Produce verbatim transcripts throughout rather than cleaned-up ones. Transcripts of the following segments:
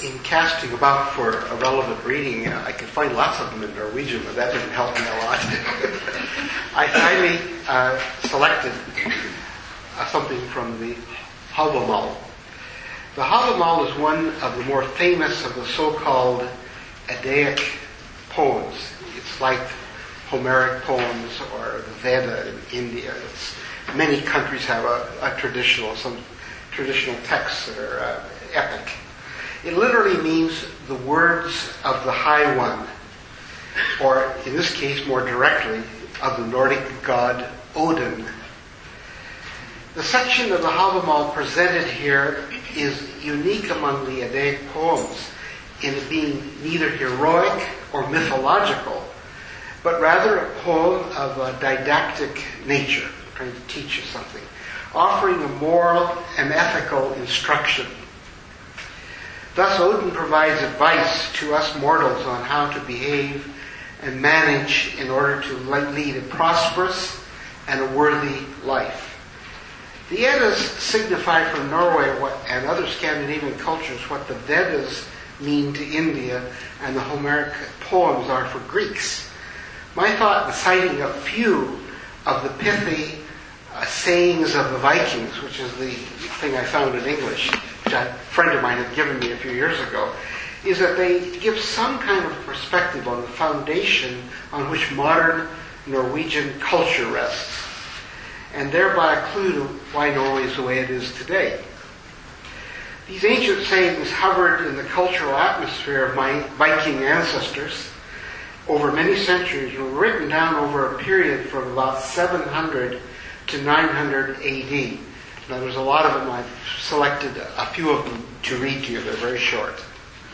in casting about for a relevant reading, uh, I could find lots of them in Norwegian, but that didn't help me a lot. I finally uh, selected uh, something from the Havamal. The Havamal is one of the more famous of the so-called Eddaic poems. It's like Homeric poems or the Veda in India. It's, many countries have a, a traditional, some traditional texts that are uh, epic. It literally means the words of the High One, or in this case more directly, of the Nordic god Odin. The section of the Havamal presented here is unique among the Eddaic poems in it being neither heroic or mythological, but rather a poem of a didactic nature, trying to teach you something, offering a moral and ethical instruction. Thus, Odin provides advice to us mortals on how to behave and manage in order to lead a prosperous and a worthy life. The Eddas signify for Norway what, and other Scandinavian cultures what the Vedas mean to India and the Homeric poems are for Greeks. My thought in citing a few of the pithy uh, sayings of the Vikings, which is the thing I found in English, which a friend of mine had given me a few years ago, is that they give some kind of perspective on the foundation on which modern Norwegian culture rests, and thereby a clue to why Norway is the way it is today. These ancient sayings hovered in the cultural atmosphere of my Viking ancestors over many centuries and were written down over a period from about seven hundred to nine hundred A D. Now there's a lot of them. I've selected a few of them to read to you. They're very short.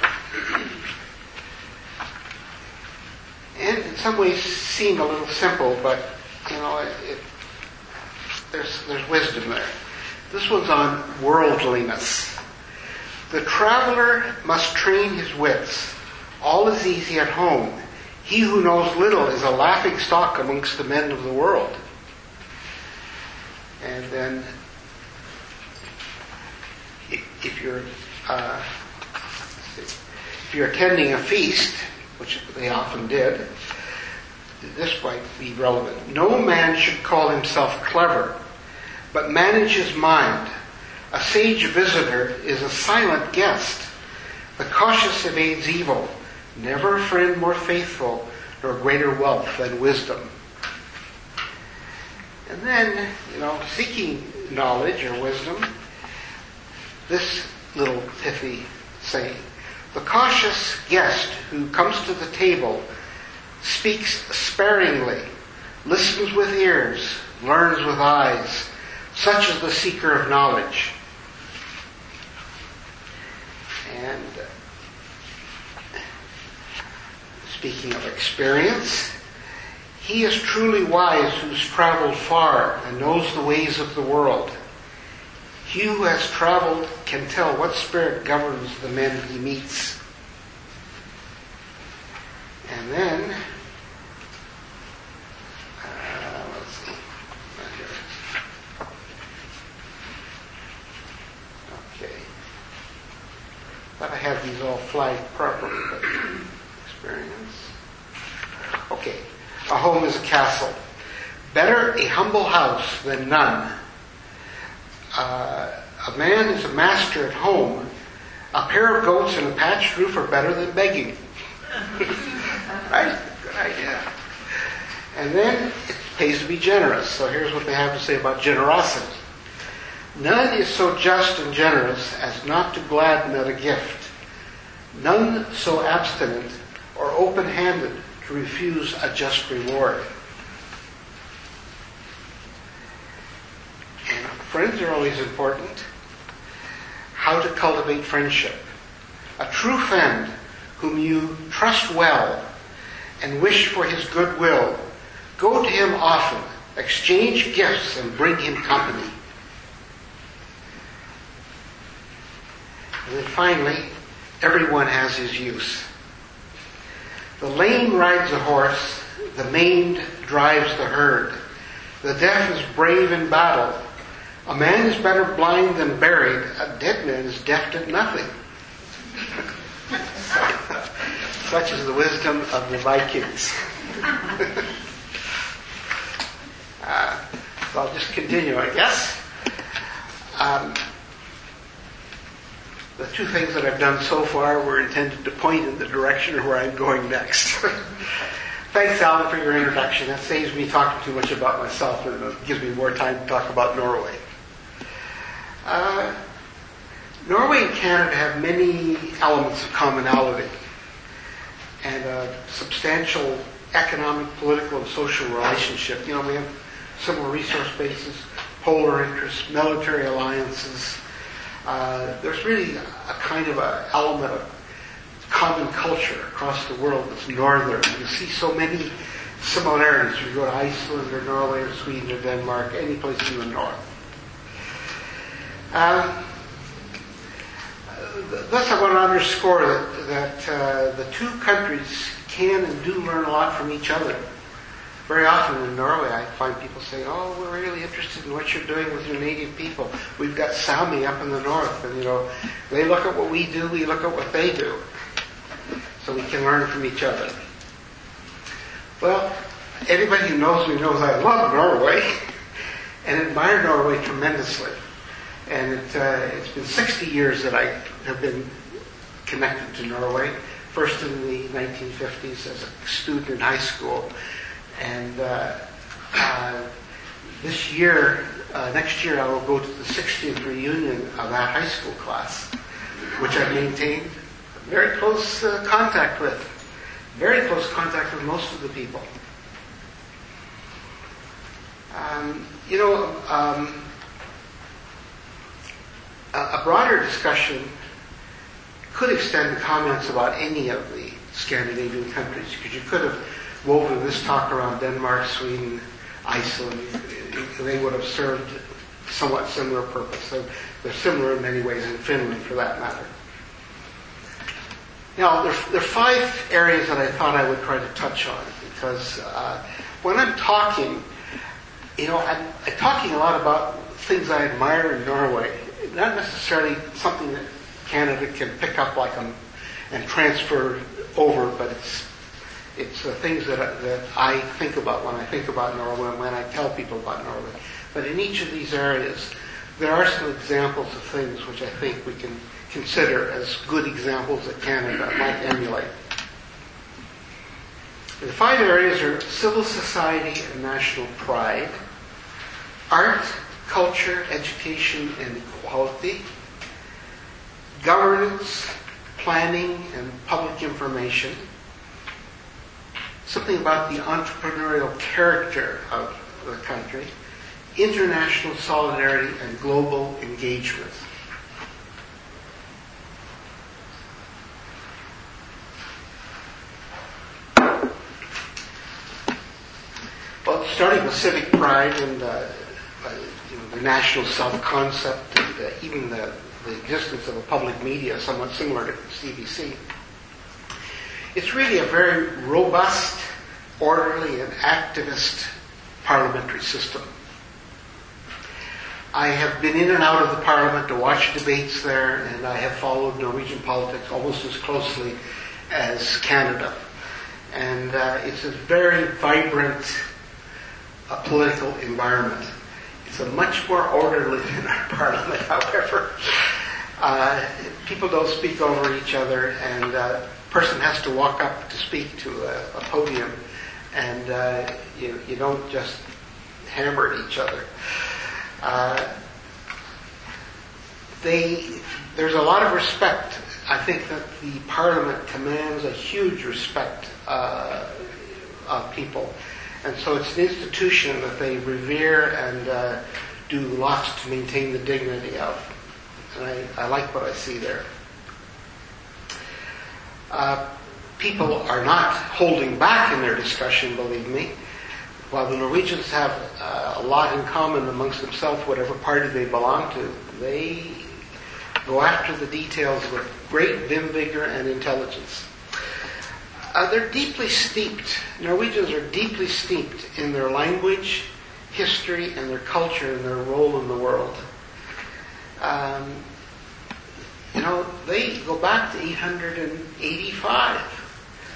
And in some ways seem a little simple, but you know, it, it, there's there's wisdom there. This one's on worldliness. The traveler must train his wits. All is easy at home. He who knows little is a laughing stock amongst the men of the world. And then, if you're uh, if you're attending a feast, which they often did, this might be relevant. No man should call himself clever, but manage his mind. A sage visitor is a silent guest. The cautious evades evil. Never a friend more faithful, nor greater wealth than wisdom. And then, you know, seeking knowledge or wisdom, this little pithy saying. The cautious guest who comes to the table speaks sparingly, listens with ears, learns with eyes. Such is the seeker of knowledge. And uh, speaking of experience, he is truly wise who's traveled far and knows the ways of the world. He who has traveled can tell what spirit governs the men he meets. And then, uh, let's see, not here. Okay. Thought I had these all flagged properly, but experience. Okay. A home is a castle. Better a humble house than none. Uh, a man is a master at home. A pair of goats and a patched roof are better than begging. Right? Good idea. And then it pays to be generous. So here's what they have to say about generosity. None is so just and generous as not to gladden at a gift. None so abstinent or open-handed to refuse a just reward. And friends are always important. How to cultivate friendship. A true friend whom you trust well and wish for his goodwill. Go to him often, exchange gifts, and bring him company. And then finally, everyone has his use. The lame rides a horse, the maimed drives the herd. The deaf is brave in battle. A man is better blind than buried. A dead man is deft at nothing. Such is the wisdom of the Vikings. uh, so I'll just continue, I guess. Um, the two things that I've done so far were intended to point in the direction of where I'm going next. Thanks, Alan, for your introduction. That saves me talking too much about myself and it gives me more time to talk about Norway. Uh, Norway and Canada have many elements of commonality and a substantial economic, political, and social relationship. You know, we have similar resource bases, polar interests, military alliances. Uh, there's really a, a kind of an element of common culture across the world that's northern. You see so many similarities. You go to Iceland or Norway or Sweden or Denmark, any place in the north. Um, thus I want to underscore that, that uh, the two countries can and do learn a lot from each other. Very often in Norway I find people say, oh, we're really interested in what you're doing with your native people. We've got Sami up in the north, and you know, they look at what we do, we look at what they do. So we can learn from each other. Well, anybody who knows me knows I love Norway and admire Norway tremendously. And it, uh, it's been sixty years that I have been connected to Norway. First in the nineteen fifties as a student in high school. And uh, uh, this year, uh, next year, I will go to the sixtieth reunion of that high school class, which I've maintained very close uh, contact with. Very close contact with most of the people. Um, you know, um, a, a broader discussion could extend to comments about any of the Scandinavian countries, because you could have woven this talk around Denmark, Sweden, Iceland. They would have served somewhat similar purpose. So they're similar in many ways, in Finland for that matter. Now, there, there are five areas that I thought I would try to touch on, because uh, when I'm talking, you know, I'm, I'm talking a lot about things I admire in Norway, not necessarily something that Canada can pick up like them and transfer over, but it's it's uh, things that I, that I think about when I think about Norway and when I tell people about Norway. But in each of these areas, there are some examples of things which I think we can consider as good examples that Canada might emulate. The five areas are civil society and national pride, art, culture, education, and equality, governance, planning, and public information, something about the entrepreneurial character of the country, international solidarity, and global engagement. Well, starting with civic pride and uh, uh, you know, the national self-concept, and uh, even the, the existence of a public media somewhat similar to C B C. It's really a very robust, orderly, and activist parliamentary system. I have been in and out of the parliament to watch debates there, and I have followed Norwegian politics almost as closely as Canada. And uh, it's a very vibrant uh, political environment. It's a much more orderly than our parliament, however. Uh, people don't speak over each other, and uh, person has to walk up to speak to a, a podium, and uh, you, you don't just hammer at each other. Uh, they, there's a lot of respect. I think that the Parliament commands a huge respect uh, of people, and so it's an institution that they revere and uh, do lots to maintain the dignity of. And I, I like what I see there. Uh, people are not holding back in their discussion, believe me. While the Norwegians have uh, a lot in common amongst themselves, whatever party they belong to, they go after the details with great vim, vigor, and intelligence. Uh, they're deeply steeped, Norwegians are deeply steeped in their language, history, and their culture, and their role in the world. Um, You know, they go back to eight hundred eighty-five.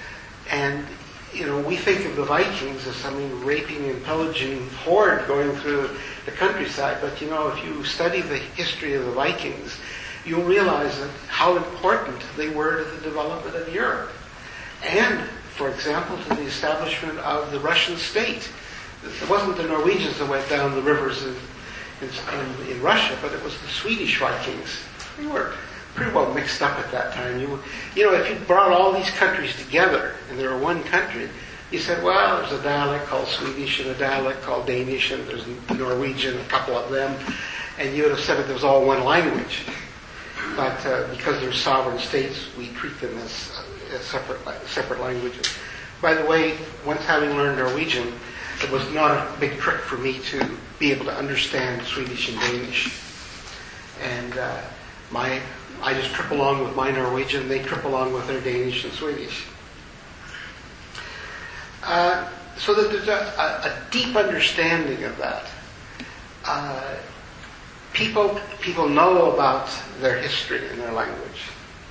And, you know, we think of the Vikings as some raping and pillaging horde going through the countryside. But, you know, if you study the history of the Vikings, you'll realize that how important they were to the development of Europe. And, for example, to the establishment of the Russian state. It wasn't the Norwegians that went down the rivers in, in, in Russia, but it was the Swedish Vikings. They were pretty well mixed up at that time. You, you know, if you brought all these countries together and they were one country, you said, well, there's a dialect called Swedish and a dialect called Danish, and there's Norwegian, a couple of them, and you would have said it was all one language. But uh, because they're sovereign states, we treat them as, uh, as separate separate languages. By the way, once having learned Norwegian, it was not a big trick for me to be able to understand Swedish and Danish. And uh, my I just trip along with my Norwegian, they trip along with their Danish and Swedish. Uh, so that there's a, a deep understanding of that. Uh, people, people know about their history and their language.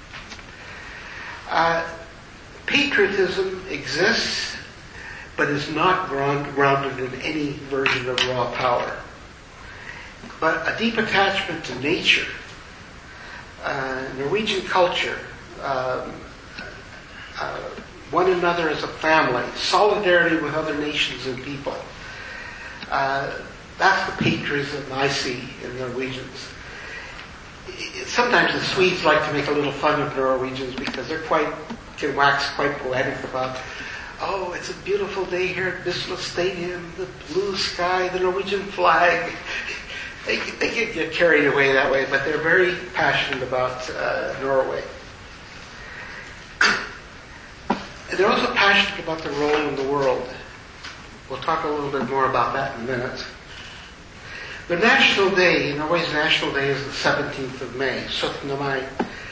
Uh, patriotism exists, but is not ground, grounded in any version of raw power. But a deep attachment to nature, Uh, Norwegian culture, um, uh, one another as a family, solidarity with other nations and people. Uh, that's the patriotism I see in Norwegians. Sometimes the Swedes like to make a little fun of Norwegians because they're quite, can wax quite poetic about, oh, it's a beautiful day here at Bisla Stadium, the blue sky, the Norwegian flag. They, they get, get carried away that way, but they're very passionate about uh, Norway. They're also passionate about their role in the world. We'll talk a little bit more about that in a minute. Their national day, Norway's national day, is the seventeenth of May, syttende mai.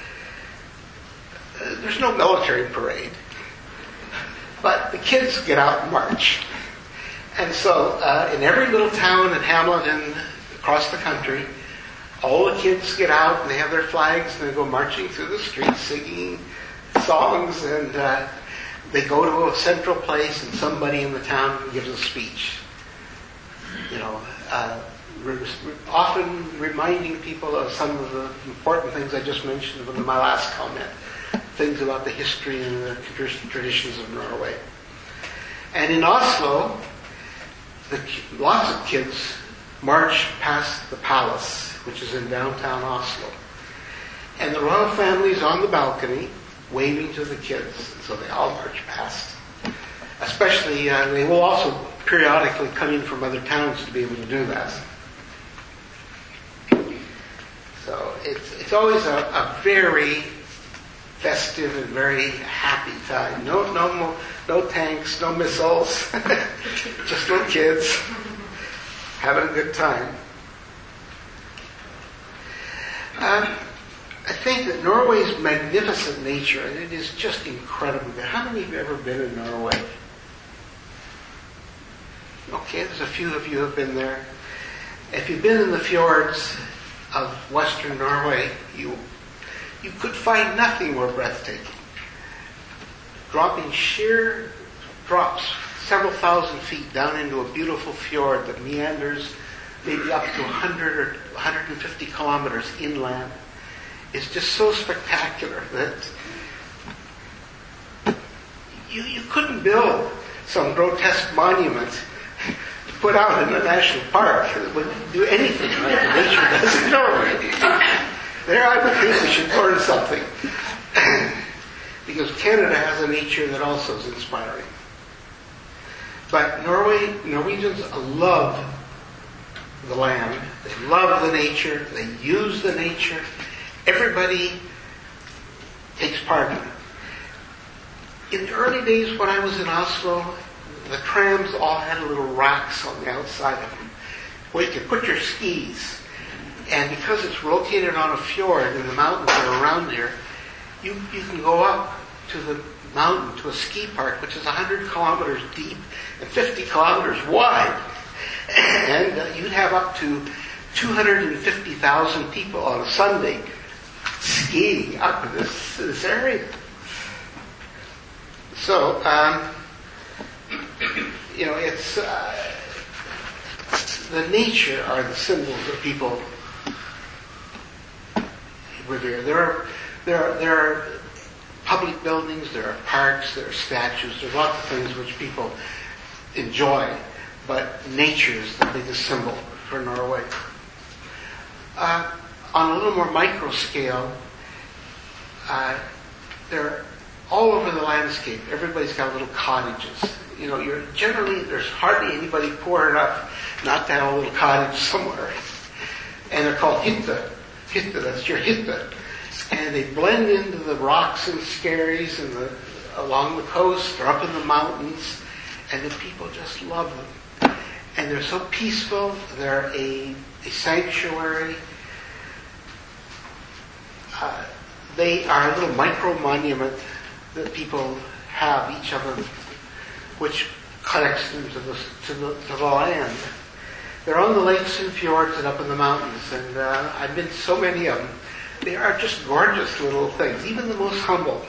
Uh, there's no military parade, but the kids get out and march. And so uh, in every little town and hamlet and across the country, all the kids get out and they have their flags and they go marching through the streets singing songs, and uh, they go to a central place and somebody in the town gives a speech. You know, uh, re- often reminding people of some of the important things I just mentioned in my last comment, things about the history and the traditions of Norway. And in Oslo, the, lots of kids march past the palace, which is in downtown Oslo. And the royal family's on the balcony, waving to the kids. And so they all march past. Especially, uh, they will also periodically come in from other towns to be able to do that. So it's, it's always a, a very festive and very happy time. No, no, no tanks, no missiles, just little kids having a good time. Um, I think that Norway's magnificent nature, and it is just incredible. How many of you have ever been in Norway? Okay, there's a few of you who have been there. If you've been in the fjords of western Norway, you you could find nothing more breathtaking. Dropping sheer drops several thousand feet down into a beautiful fjord that meanders maybe up to one hundred or one hundred fifty kilometers inland. It's just so spectacular that you, you couldn't build some grotesque monument to put out in a national park that would do anything like the nature does in Norway. There I would think we should learn something. Because Canada has a nature that also is inspiring. But Norway, Norwegians love the land. They love the nature. They use the nature. Everybody takes part in it. In the early days when I was in Oslo, the trams all had little racks on the outside of them where you could put your skis. And because it's located on a fjord and the mountains are around there, you, you can go up to the mountain to a ski park which is one hundred kilometers deep and fifty kilometers wide. And uh, you'd have up to two hundred fifty thousand people on a Sunday skiing up in this, this area. So, um, you know, it's uh, the nature are the symbols that people revere. There are there are, there are public buildings, there are parks, there are statues, there are lots of things which people enjoy, but nature is the biggest symbol for Norway. Uh, on a little more micro scale, uh, they're all over the landscape. Everybody's got little cottages. You know, you're generally, there's hardly anybody poor enough not to have a little cottage somewhere. And they're called hytte. Hytte, that's your hytte. And they blend into the rocks and skerries and the, along the coast or up in the mountains. And the people just love them. And they're so peaceful. They're a, a sanctuary. Uh, they are a little micro monument that people have, each of them, which connects them to the, to the, to the land. They're on the lakes and fjords and up in the mountains, and uh, I've been to so many of them. They are just gorgeous little things, even the most humble.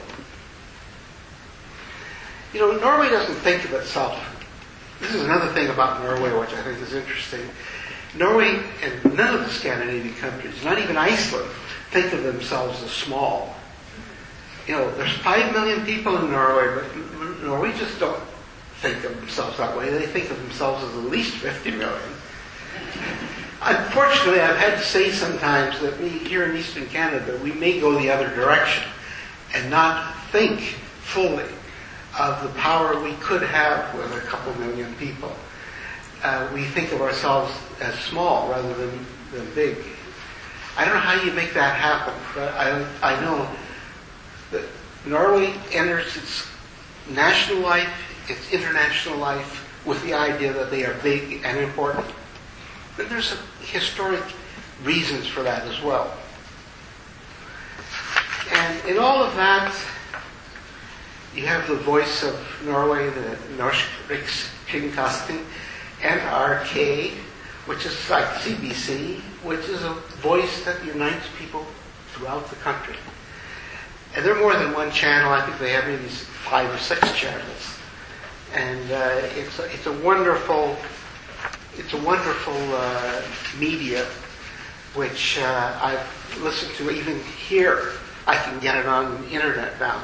You know, Norway doesn't think of itself. This is another thing about Norway which I think is interesting. Norway and none of the Scandinavian countries, not even Iceland, think of themselves as small. You know, there's five million people in Norway, but Norwegians don't think of themselves that way. They think of themselves as at least fifty million. Unfortunately, I've had to say sometimes that we, here in Eastern Canada, we may go the other direction and not think fully of the power we could have with a couple million people. Uh, we think of ourselves as small rather than, than big. I don't know how you make that happen, but I, I know that Norway enters its national life, its international life, with the idea that they are big and important. But there's some historic reasons for that as well. And in all of that, you have the voice of Norway, the Norsk Rikskringkasting, N R K, which is like C B C, which is a voice that unites people throughout the country. And there are more than one channel. I think they have maybe five or six channels. And uh, it's a, it's a wonderful, it's a wonderful uh, media, which uh, I've listened to even here. I can get it on the internet now.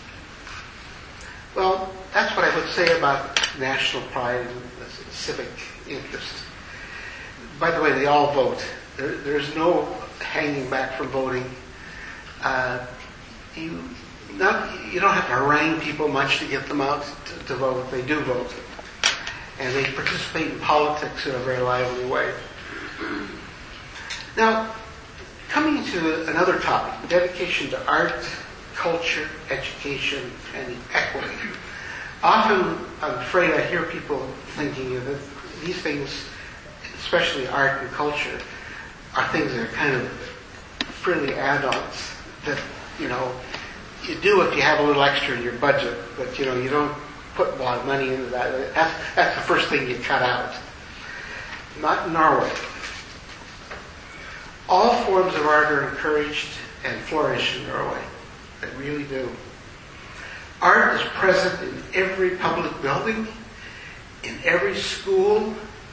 Well, that's what I would say about national pride and civic interest. By the way, they all vote. There, there's no hanging back from voting. Uh, you not you don't have to harangue people much to get them out to, to vote. They do vote, and they participate in politics in a very lively way. Now, coming to another topic: dedication to art, culture, education, and equity. Often, I'm afraid I hear people thinking that these things, especially art and culture, are things that are kind of frilly add-ons that, you know, you do if you have a little extra in your budget, but, you know, you don't put a lot of money into that. That's, that's the first thing you cut out. Not in Norway. All forms of art are encouraged and flourish in Norway. They really do. Art is present in every public building, in every school.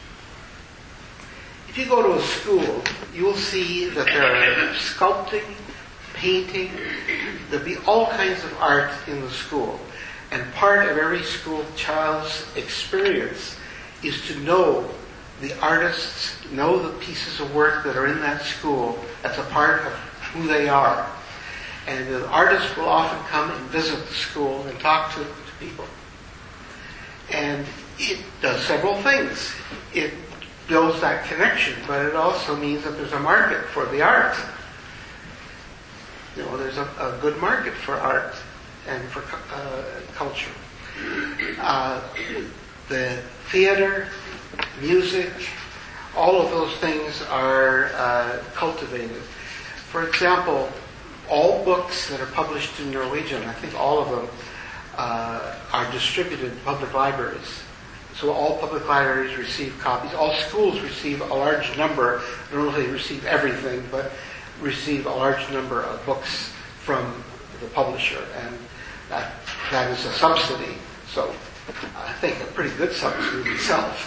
If you go to a school, you will see that there are sculpting, painting, there'll be all kinds of art in the school. And part of every school child's experience is to know the artists, know the pieces of work that are in that school. That's a part of who they are. And the artists will often come and visit the school and talk to, to people. And it does several things. It builds that connection, but it also means that there's a market for the art. You know, there's a, a good market for art and for uh, culture. Uh, the theater, music, all of those things are uh, cultivated. For example, all books that are published in Norwegian, I think all of them, uh, are distributed in public libraries. So all public libraries receive copies. All schools receive a large number. They don't really receive everything, but receive a large number of books from the publisher. And That, that is a subsidy. So I think a pretty good subsidy itself.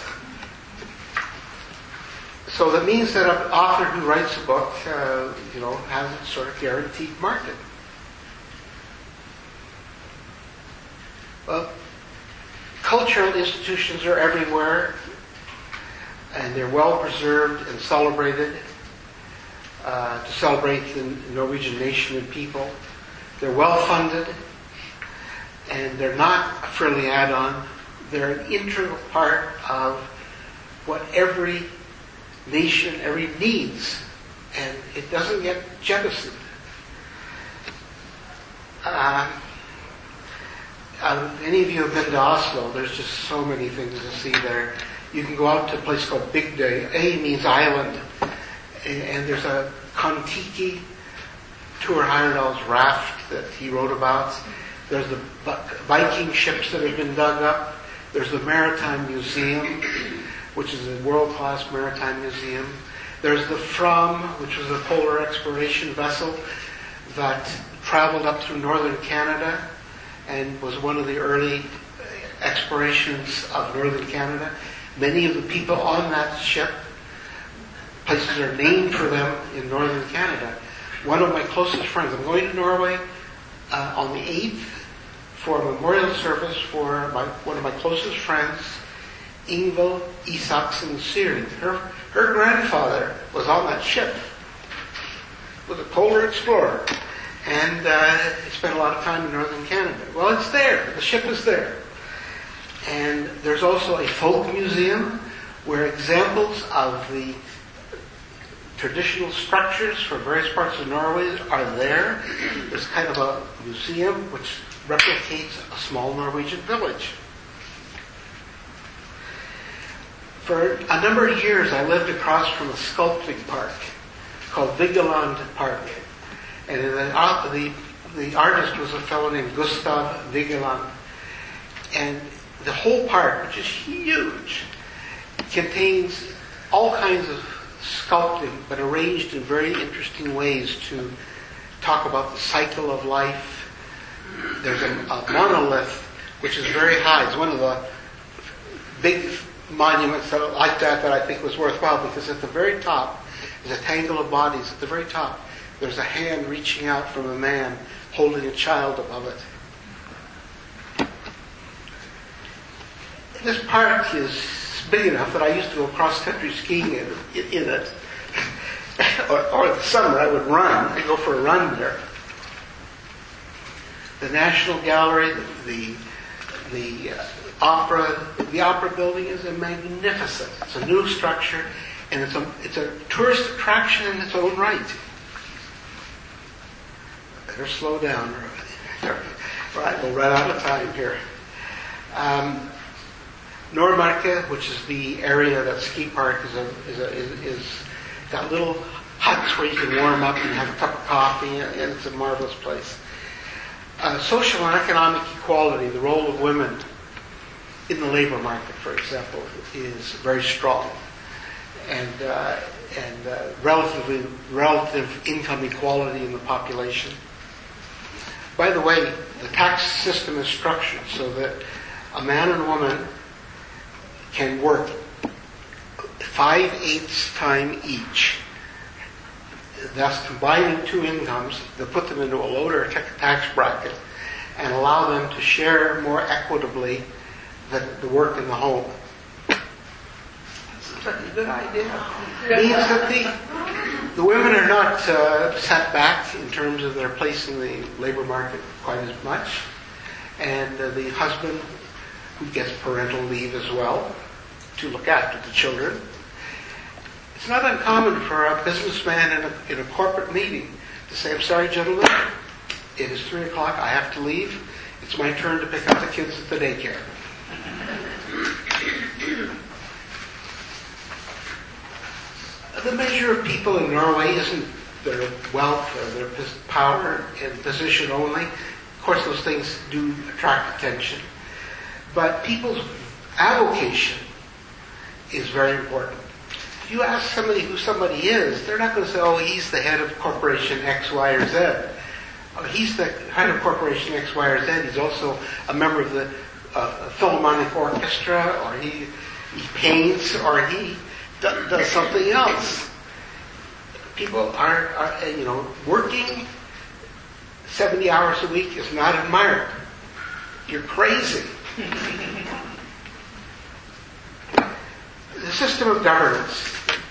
So that means that an author who writes a book, uh, you know, has a sort of guaranteed market. Well, cultural institutions are everywhere, and they're well preserved and celebrated uh, to celebrate the Norwegian nation and people. They're well funded, and they're not a frilly add-on. They're an integral part of what every nation, every needs, and it doesn't get jettisoned. Uh, uh, any of you have been to Oslo, there's just so many things to see there. You can go out to a place called Big Day. A means island, and there's a Kon-Tiki, Tor Heyerdahl's raft that he wrote about. There's the Viking ships that have been dug up. There's the Maritime Museum, which is a world-class maritime museum. There's the Fram, which was a polar exploration vessel that traveled up through northern Canada and was one of the early explorations of northern Canada. Many of the people on that ship, places are named for them in northern Canada. One of my closest friends, I'm going to Norway uh, on the eighth for a memorial service for my, one of my closest friends, Ingvild Isaksen Syring. Her, her grandfather was on that ship, was a polar explorer, and uh, he spent a lot of time in northern Canada. Well, it's there. The ship is there. And there's also a folk museum where examples of the traditional structures from various parts of Norway are there. There's kind of a museum which replicates a small Norwegian village. For a number of years, I lived across from a sculpting park called Vigeland Park. And the, the, the artist was a fellow named Gustav Vigeland. And the whole park, which is huge, contains all kinds of sculpting, but arranged in very interesting ways to talk about the cycle of life. There's a, a monolith, which is very high. It's one of the big monuments that, like that that I think was worthwhile, because at the very top is a tangle of bodies. At the very top, there's a hand reaching out from a man holding a child above it. This park is big enough that I used to go cross-country skiing in, in it. or, or in the summer, I would run. I'd go for a run there. The National Gallery, the the, the uh, opera, the opera building is a magnificent. It's a new structure, and it's a it's a tourist attraction in its own right. Better slow down, or I will run out of time here. Um, Nordmarka, which is the area that ski park is, a, is, a, is, is got little huts where you can warm up and have a cup of coffee, and it's a marvelous place. Uh, social and economic equality, the role of women in the labor market, for example, is very strong, and uh, and uh, relatively relative income equality in the population. By the way, the tax system is structured so that a man and woman can work five-eighths time each, thus combining two incomes to put them into a lower tax bracket and allow them to share more equitably the, the work in the home. It's a good idea. It means that the, the women are not uh, set back in terms of their place in the labor market quite as much, and uh, the husband, who gets parental leave as well to look after the children. It's not uncommon for a businessman in a, in a corporate meeting to say, "I'm sorry, gentlemen, it is three o'clock, I have to leave. It's my turn to pick up the kids at the daycare." The measure of people in Norway isn't their wealth or their power and position only. Of course, those things do attract attention. But people's avocation is very important. If you ask somebody who somebody is, they're not going to say, "Oh, he's the head of corporation X, Y, or Z." uh, he's the head of Corporation X, Y, or Z. He's also a member of the uh, Philharmonic Orchestra, or he he paints, or he do, does something else. People are, are, you know, working seventy hours a week is not admired. You're crazy. The system of governance,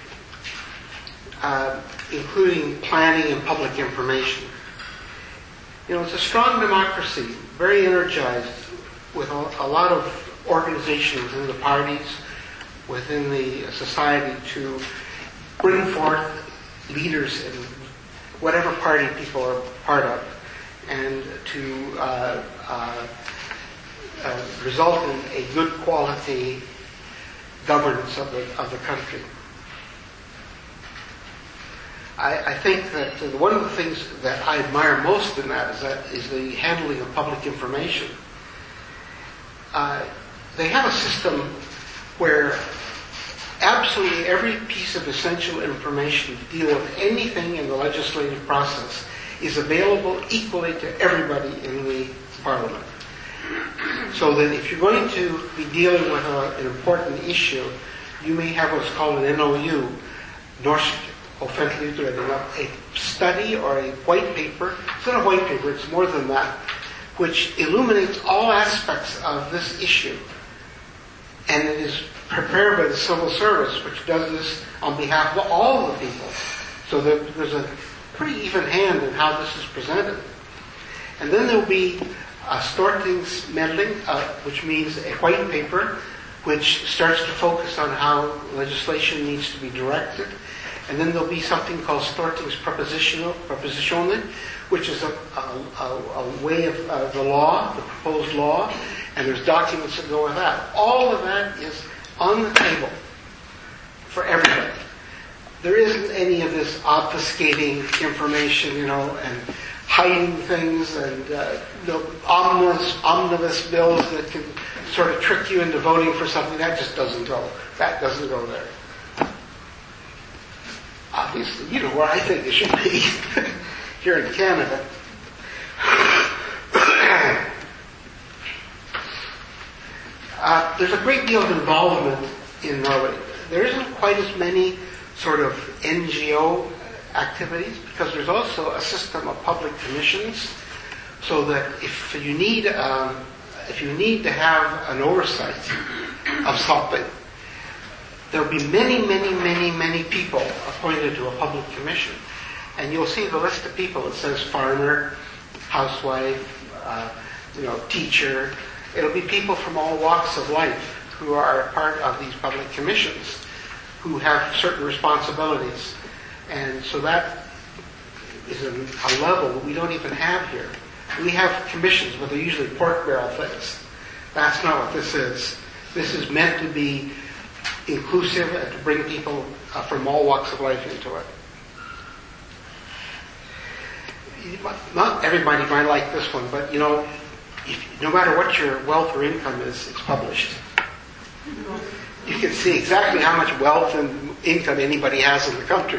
uh, including planning and public information. You know, it's a strong democracy, very energized, with a, a lot of organization within the parties, within the society to bring forth leaders in whatever party people are part of, and to uh, uh, uh, result in a good quality governance of the of the country. I, I think that uh, one of the things that I admire most in that is that is the handling of public information. Uh, they have a system where absolutely every piece of essential information to deal with anything in the legislative process is available equally to everybody in the Parliament. So that if you're going to be dealing with a, an important issue, you may have what's called an N O U, Norsk Offentlig Utredning, a study or a white paper. It's not a white paper, it's more than that, which illuminates all aspects of this issue. And it is prepared by the civil service, which does this on behalf of all the people. So that there's a pretty even hand in how this is presented. And then there will be a Stortingsmelding, uh, which means a white paper, which starts to focus on how legislation needs to be directed. And then there'll be something called Stortingsproposisjoner, propositionen, which is a, a, a, a way of uh, the law, the proposed law, and there's documents that go with that. All of that is on the table for everybody. There isn't any of this obfuscating information, you know, and hiding things and uh, you know, omnibus, omnibus bills that can sort of trick you into voting for something. That just doesn't go. That doesn't go there. Obviously, you know where I think it should be, here in Canada. Uh, there's a great deal of involvement in Norway. There isn't quite as many sort of N G O activities because there's also a system of public commissions, so that if you need um, if you need to have an oversight of something, there'll be many, many, many, many people appointed to a public commission, and you'll see the list of people. It says farmer, housewife, uh, you know, teacher. It'll be people from all walks of life who are part of these public commissions, who have certain responsibilities. And so that is a, a level that we don't even have here. We have commissions, but they're usually pork barrel things. That's not what this is. This is meant to be inclusive and to bring people uh, from all walks of life into it. Not everybody might like this one, but you know, if, no matter what your wealth or income is, it's published. You can see exactly how much wealth and income anybody has in the country.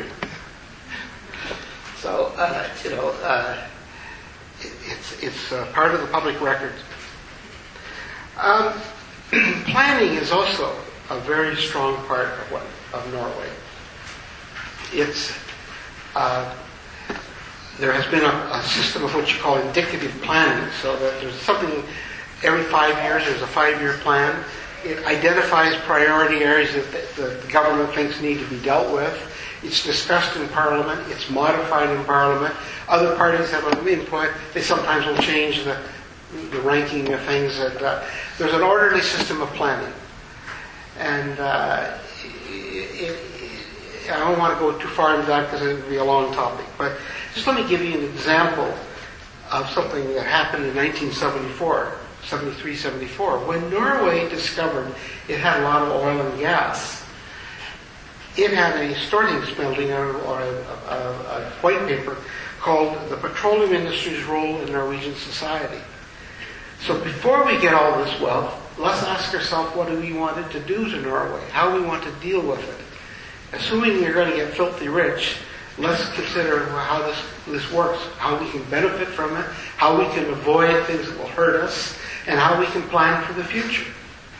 So, uh, you know, uh, it, it's it's uh, part of the public record. Um, planning is also a very strong part of what of Norway. It's uh, there has been a, a system of what you call indicative planning, so that there's something every five years. There's a five-year plan. It identifies priority areas that the, the government thinks need to be dealt with. It's discussed in Parliament. It's modified in Parliament. Other parties have an input. They sometimes will change the, the ranking of things. And, uh, there's an orderly system of planning. And uh, it, it, I don't want to go too far into that because it would be a long topic. But just let me give you an example of something that happened in nineteen seventy-four, seventy-three, seventy-four, when Norway discovered it had a lot of oil and gas. It had a Stortingsmelding or a, a, a white paper called The Petroleum Industry's Role in Norwegian Society. So before we get all this wealth, let's ask ourselves what do we want it to do to Norway, how we want to deal with it. Assuming you're going to get filthy rich, let's consider how this, this works, how we can benefit from it, how we can avoid things that will hurt us, and how we can plan for the future.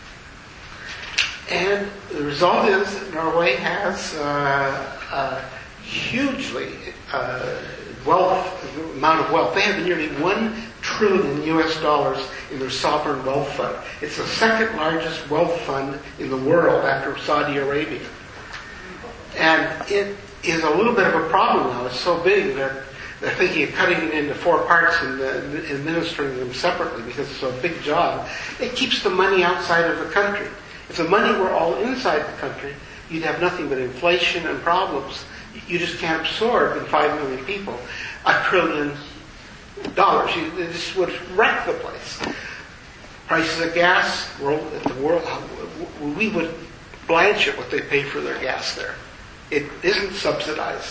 And the result is that Norway has uh, a hugely uh, wealth, amount of wealth. They have nearly one trillion U S dollars in their sovereign wealth fund. It's the second largest wealth fund in the world after Saudi Arabia. And it is a little bit of a problem now. It's so big that they're thinking of cutting it into four parts and uh, administering them separately because it's a big job. It keeps the money outside of the country. If the money were all inside the country, you'd have nothing but inflation and problems. You just can't absorb in five million people a trillion dollars. You, this would wreck the place. Prices of gas, world, the world, we would blanch at what they pay for their gas there. It isn't subsidized.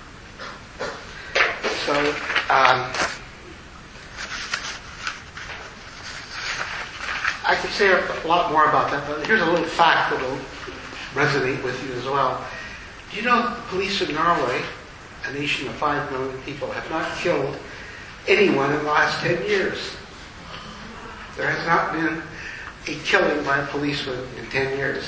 So, um, I could say a lot more about that, but here's a little fact that will resonate with you as well. Do you know the police in Norway, a nation of five million people, have not killed anyone in the last ten years? There has not been a killing by a policeman in ten years.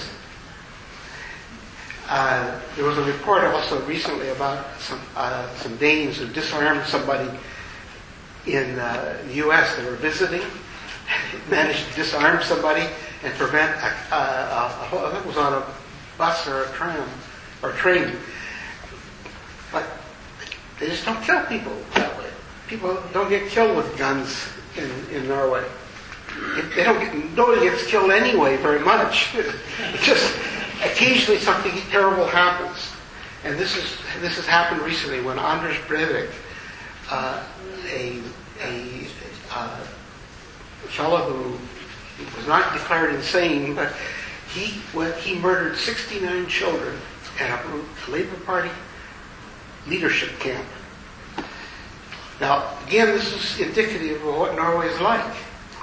Uh, there was a report also recently about some uh, some Danes who disarmed somebody in uh, the U S They were visiting, managed to disarm somebody and prevent a, a, a, a, it was on a bus or a tram or train. But they just don't kill people that way. People don't get killed with guns in, in Norway. They don't get, nobody gets killed anyway very much. It's just occasionally something terrible happens. And this is this has happened recently when Anders Breivik, uh, a, a uh, fellow who was not declared insane, but he went, he murdered sixty-nine children at a Labour Party leadership camp. Now, again, this is indicative of what Norway is like.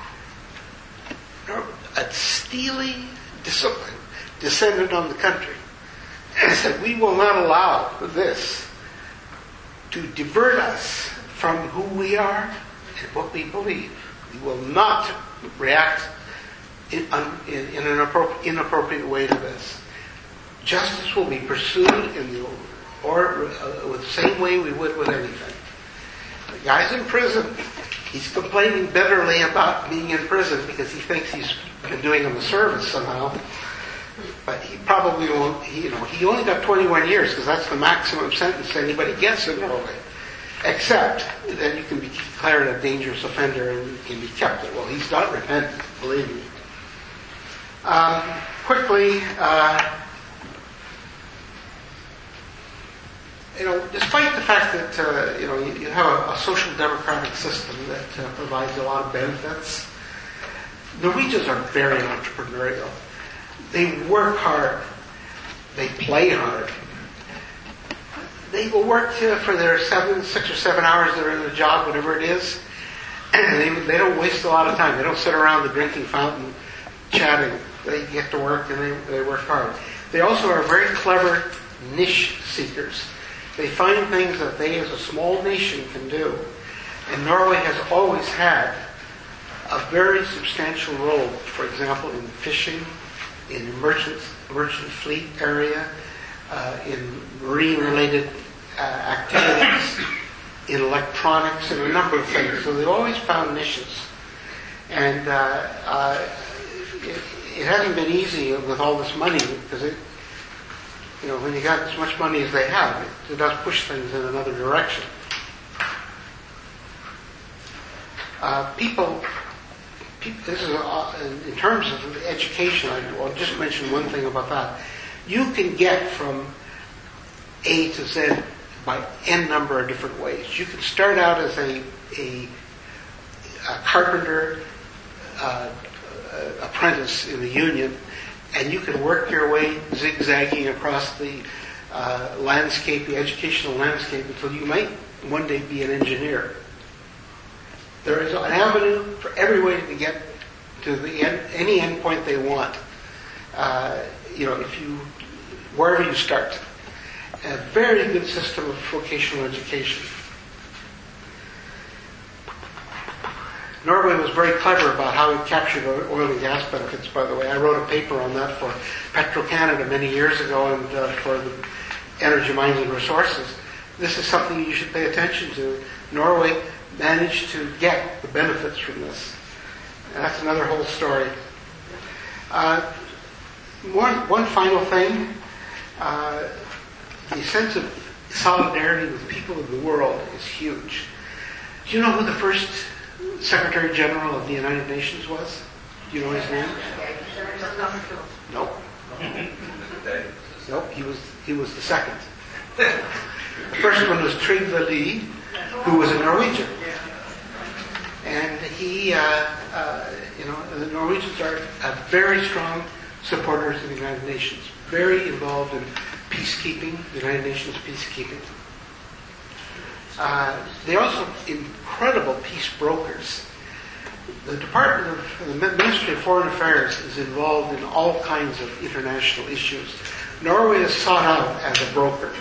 A steely discipline descended on the country and said, we will not allow this to divert us from who we are and what we believe. We will not react in, in, in an inappropriate way to this. Justice will be pursued in the or uh, with the same way we would with anything. The guy's in prison. He's complaining bitterly about being in prison because he thinks he's been doing him a service somehow. But he probably won't, he, you know, he only got twenty-one years because that's the maximum sentence anybody gets in Norway. Except that you can be declared a dangerous offender and you can be kept there. Well, he's not repentant, believe me. Um, quickly, uh, you know, despite the fact that, uh, you know, you, you have a, a social democratic system that uh, provides a lot of benefits, Norwegians are very entrepreneurial. They work hard. They play hard. They will work uh, for their seven, six or seven hours they're in the job, whatever it is. And they, they don't waste a lot of time. They don't sit around the drinking fountain chatting. They get to work and they, they work hard. They also are very clever niche seekers. They find things that they as a small nation can do. And Norway has always had a very substantial role, for example, in fishing, in merchant, merchant fleet area, uh, in marine-related uh, activities, in electronics, and a number of things. So they've always found niches. And uh, uh, it, it hasn't been easy with all this money because it, you know, when you got as much money as they have, it, it does push things in another direction. Uh, people, people, this is uh, in terms of education. I, I'll just mention one thing about that. You can get from A to Z by n number of different ways. You can start out as a a, a carpenter uh, apprentice in the union. And you can work your way zigzagging across the uh, landscape, the educational landscape, until you might one day be an engineer. There is an avenue for everybody to get to the end, any endpoint they want. Uh, you know, if you wherever you start, a very good system of vocational education. Norway was very clever about how it captured oil and gas benefits, by the way. I wrote a paper on that for Petro-Canada many years ago and uh, for the Energy, Mines and Resources. This is something you should pay attention to. Norway managed to get the benefits from this. And that's another whole story. Uh, one, one final thing. Uh, the sense of solidarity with people of the world is huge. Do you know who the first Secretary General of the United Nations was? Do you know his name? Nope. Nope, he was he was the second. The first one was Trygve Lie, who was a Norwegian. And he, uh, uh, you know, the Norwegians are uh, very strong supporters of the United Nations, very involved in peacekeeping, the United Nations peacekeeping. Uh, they're also incredible peace brokers. The Department of the Ministry of Foreign Affairs is involved in all kinds of international issues. Norway is sought out as a broker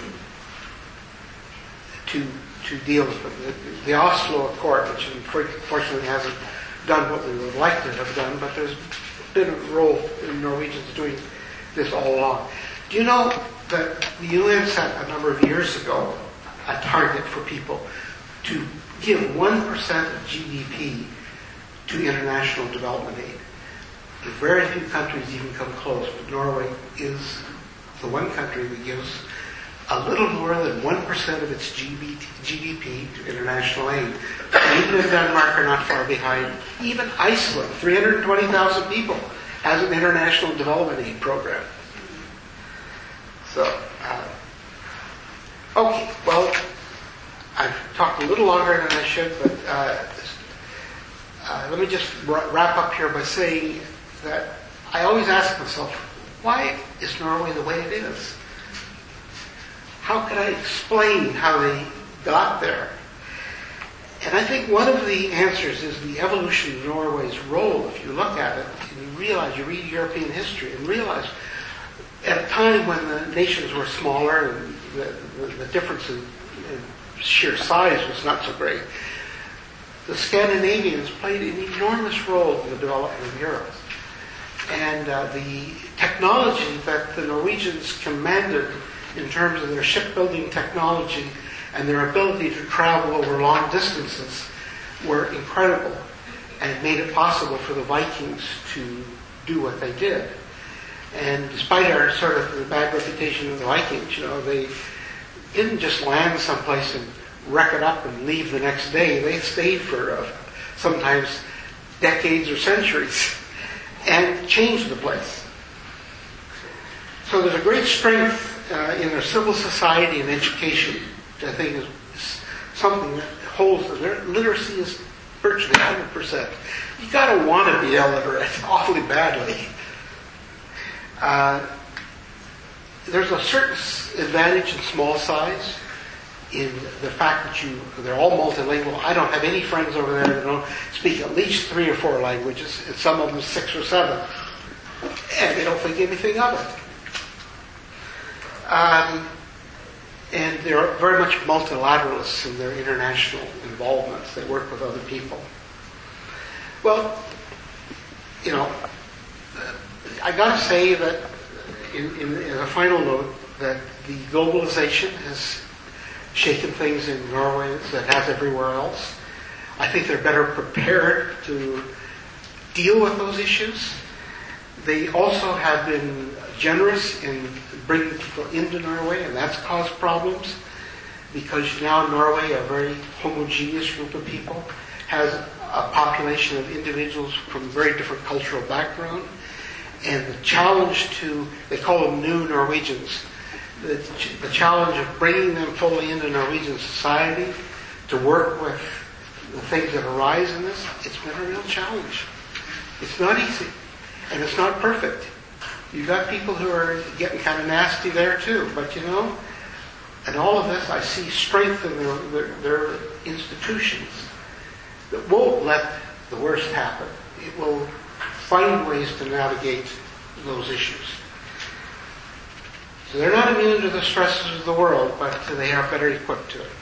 to to deal with them. The, the Oslo Accord, which unfortunately hasn't done what we would like to have done, but there's been a role in Norwegians doing this all along. Do you know that the U N set a number of years ago a target for people to give one percent of G D P to international development aid? Very few countries even come close, but Norway is the one country that gives a little more than one percent of its G D P to international aid. Sweden and Denmark are not far behind. Even Iceland, three hundred twenty thousand people, has an international development aid program. So, uh, okay, well, I've talked a little longer than I should, but uh, uh, let me just wrap up here by saying that I always ask myself, why is Norway the way it is? How can I explain how they got there? And I think one of the answers is the evolution of Norway's role. If you look at it, and you realize, you read European history and realize at a time when the nations were smaller and the, the, the difference in, in sheer size was not so great, the Scandinavians played an enormous role in the development of Europe. And uh, the technology that the Norwegians commanded in terms of their shipbuilding technology and their ability to travel over long distances were incredible and made it possible for the Vikings to do what they did. And despite our sort of bad reputation of the Vikings, you know, they didn't just land someplace and wreck it up and leave the next day. They stayed for uh, sometimes decades or centuries and changed the place. So there's a great strength uh, in their civil society and education, which I think is, is something that holds. Their literacy is virtually one hundred percent. You got to want to be illiterate awfully badly. Uh, there's a certain advantage in small size in the fact that you they're all multilingual. I don't have any friends over there that don't speak at least three or four languages, and some of them six or seven, and they don't think anything of it. Um, and they're very much multilateralists in their international involvements. They work with other people. Well, you know, I got to say that in, in, in a final note that the globalization has shaken things in Norway as it has everywhere else. I think they're better prepared to deal with those issues. They also have been generous in bringing people into Norway, and that's caused problems because now Norway, a very homogeneous group of people, has a population of individuals from very different cultural background. And the challenge to, they call them new Norwegians, the, the challenge of bringing them fully into Norwegian society to work with the things that arise in this, it's been a real challenge. It's not easy, and it's not perfect. You've got people who are getting kind of nasty there too, but you know, in all of this, I see strength in their, their, their institutions that won't let the worst happen. It will find ways to navigate those issues. So they're not immune to the stresses of the world, but they are better equipped to it.